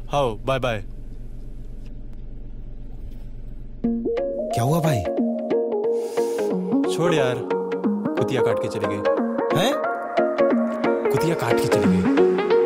हाँ bye bye. क्या हुआ भाई? छोड़ यार, कुतिया काट के चली गई। हैं? कुतिया काट के चली गई।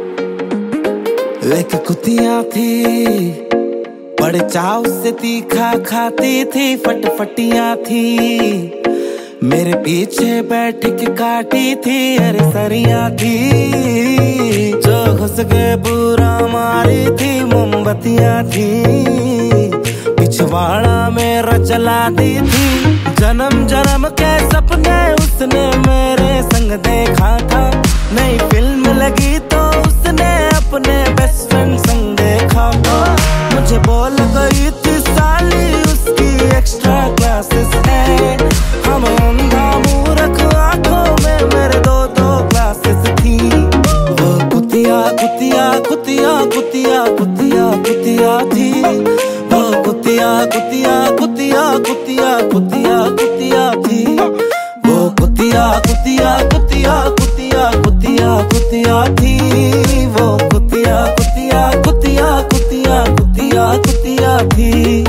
एक कुतिया थी, बड़े चाव से तीखा खाती थी, फटफटियां थी, मेरे पीछे बैठ के काटी थी, अरे सरियां थी, जो घुस के बुरा मारी थी, मोमबत्तियां थी, पिछवाड़ा मेरा जला दी थी, जन्म जन्म के सपने उसने मेरे संग देखा था, नई फिल्म लगी तो उसने अपने बेस्ट फ्रेंड संग देखा था, मुझे बोल गई थी साली उसकी एक्स्ट्रा क्लासेस है, हम अंधा मूर्ख आंखों में मेरे दो क्लासेस थी, वो कुतिया कुतिया कुतिया कुतिया कुतिया कुतिया थी, वो कुतिया कुतिया कुतिया कुतिया कुतिया कुतिया थी, वो कुतिया कुतिया कुतिया कुतिया कुतिया कुतिया थी, वो कुतिया कुतिया कुतिया कुतिया कुतिया कुतिया थी।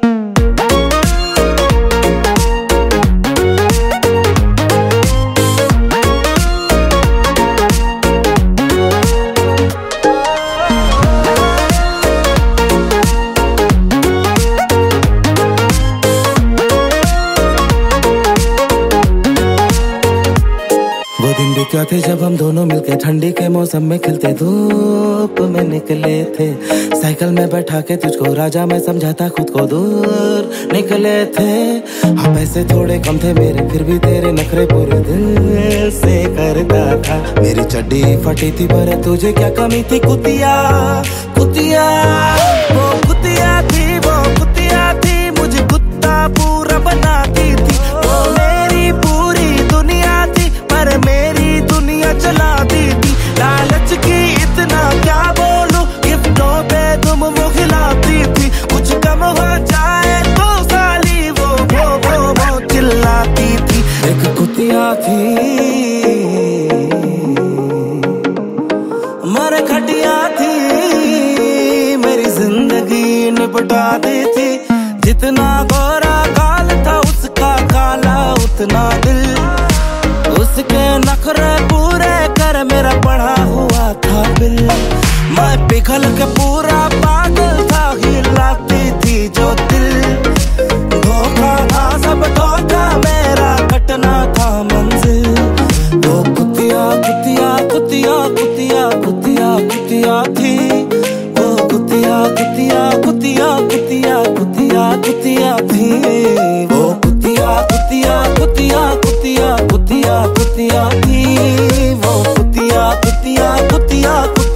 वो दिन भी क्या थे जब हम दोनों मिलके ठंडी के मौसम में खिलते धूप में निकले थे, साइकिल में बैठा के तुझको राजा मैं समझाता खुद को दूर निकले थे, हाँ पैसे थोड़े कम थे मेरे फिर भी तेरे नखरे पूरे दिल से करता था, मेरी चड्डी फटी थी पर तुझे क्या कमी थी कुतिया कुतिया, वो कुतिया थी, वो कुतिया थी, मुझे कुत्ता पूरा बनाती थी, वो मेरी पूरी दुनिया थी पर मेरी दुनिया चलाती थी, लालच की इतना क्या बोलूं, गिफ्टों पे तुम वो खिलाती थी, कुछ कम हो जाए तो साली वो चिल्लाती थी, एक कुतिया थी मर खटिया थी, मेरी जिंदगी निपटा दी थी, जितना गोरा काल था उसका काला उतना दिल, उसके नखरे पूरे कर मेरा पढ़ा हुआ था बिल, मैं पिघल के पूरा पागल था, हिलाती थी जो दिल, धोखा था सब धोखा मेरा कटना था मंजिल, वो कुतिया कुतिया कुतिया कुतिया कुतिया कुतिया थी, वो कुतिया कुतिया कुतिया कुतिया कुतिया कुतिया थी, वो कुतिया कुतिया कुतिया कुतिया कुतिया कुतिया थी, वो कुतिया कुतिया कुतिया कुतिया